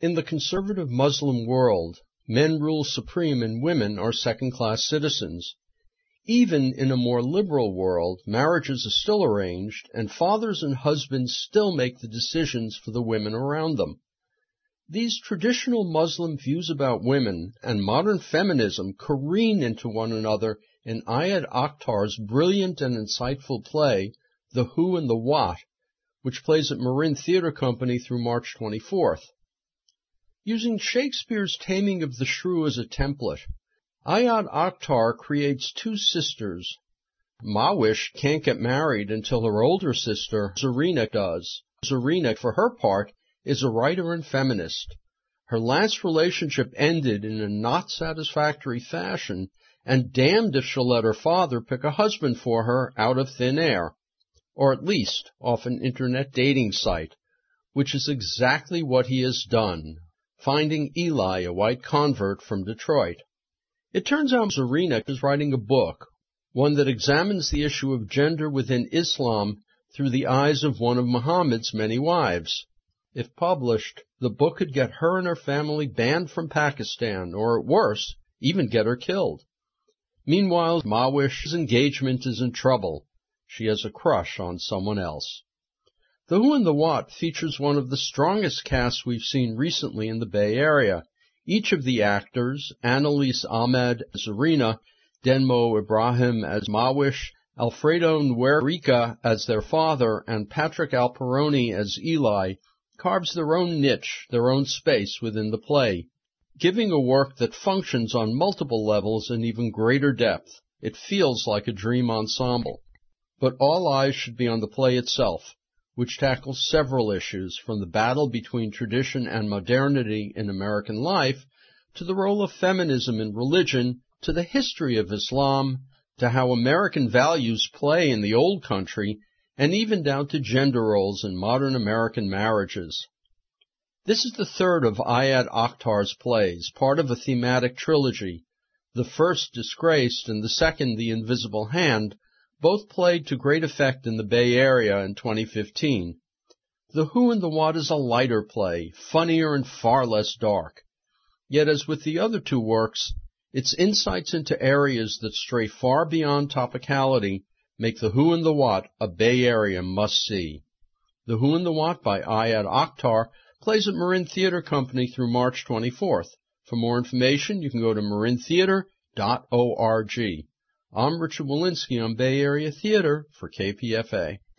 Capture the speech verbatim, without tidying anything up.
In the conservative Muslim world, men rule supreme and women are second-class citizens. Even in a more liberal world, marriages are still arranged, and fathers and husbands still make the decisions for the women around them. These traditional Muslim views about women and modern feminism careen into one another in Ayad Akhtar's brilliant and insightful play, The Who and the What, which plays at Marin Theatre Company through March twenty-fourth. Using Shakespeare's Taming of the Shrew as a template, Ayad Akhtar creates two sisters. Mawish can't get married until her older sister, Zarina, does. Zarina, for her part, is a writer and feminist. Her last relationship ended in a not satisfactory fashion, and damned if she'll let her father pick a husband for her out of thin air, or at least off an internet dating site, which is exactly what he has done, finding Eli, a white convert from Detroit. It turns out Zarina is writing a book, one that examines the issue of gender within Islam through the eyes of one of Muhammad's many wives. If published, the book could get her and her family banned from Pakistan, or worse, even get her killed. Meanwhile, Mawish's engagement is in trouble. She has a crush on someone else. The Who and the What features one of the strongest casts we've seen recently in the Bay Area. Each of the actors, Annalise Ahmed as Zarina, Denmo Ibrahim as Mawish, Alfredo Nuerica as their father, and Patrick Alperoni as Eli, carves their own niche, their own space within the play, giving a work that functions on multiple levels in even greater depth. It feels like a dream ensemble. But all eyes should be on the play itself, which tackles several issues, from the battle between tradition and modernity in American life, to the role of feminism in religion, to the history of Islam, to how American values play in the old country, and even down to gender roles in modern American marriages. This is the third of Ayad Akhtar's plays, part of a thematic trilogy. The first, Disgraced, and the second, The Invisible Hand, both played to great effect in the Bay Area in twenty fifteen. The Who and the What is a lighter play, funnier and far less dark. Yet, as with the other two works, its insights into areas that stray far beyond topicality make The Who and the What a Bay Area must-see. The Who and the What by Ayad Akhtar plays at Marin Theatre Company through March twenty-fourth. For more information, you can go to marin theatre dot org. I'm Richard Walensky on Bay Area Theater for K P F A.